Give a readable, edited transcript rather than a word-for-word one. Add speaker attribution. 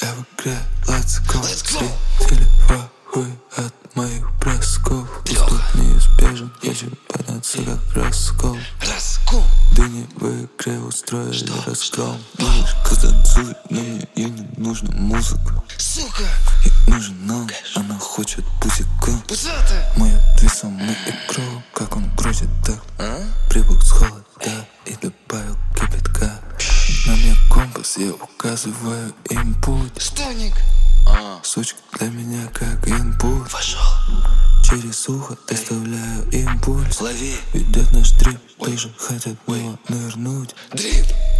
Speaker 1: Я в игре, let's go. Зрители в ахуе от моих бросков. Исход неизбежен, хочу подняться как раскол. Да не в игре устроили разгром. Девушка танцует, но мне ей не нужна музыка. Ей нужен он, она хочет пузика. Мой ответ самый игрок, как он бросит так. Прибыл с холода и добавил кипятка. На мне компас, я указываю им путь. Сучка для меня как инпут. Через ухо доставляю импульс.
Speaker 2: Лови.
Speaker 1: Ведет наш трип, тоже хотят в него нырнуть.
Speaker 2: Дрип.